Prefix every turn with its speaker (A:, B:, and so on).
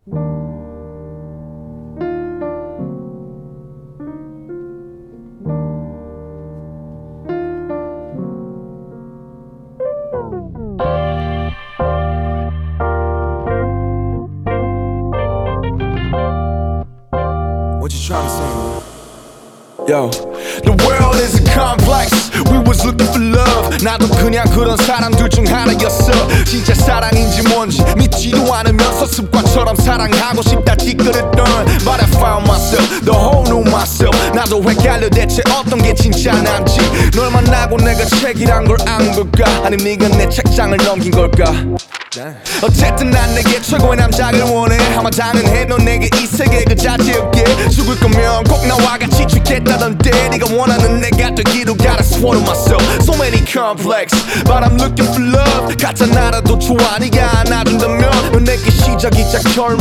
A: What you trying to say? Yo, the world is a complex. We was looking for love. 나도 그냥 그런 사람들 중 하나였어. 진짜 사랑인지 뭔지 믿지도 않으면서 습관처럼 사랑하고 싶다 찌끄렸던 But I found myself, the whole new myself. 나도 헷갈려 대체 어떤 게 진짜 난지. 널 만나고 내가 책이란 걸 안 걸까? 아님 네가 내 책장을 넘긴 걸까? 어쨌든 난 내게 최고의 남자를 원해. 아마 당연해 넌 내게 이 세계 그 자체였게. 죽을 거면 꼭 나와 같이 죽겠다던데. 네가 원하는 내가 되기로 gotta swallow myself. So many complex but I'm looking for love. 가짜 나라도 좋아 네가 안아준다면 넌 내게 시작이자 결말.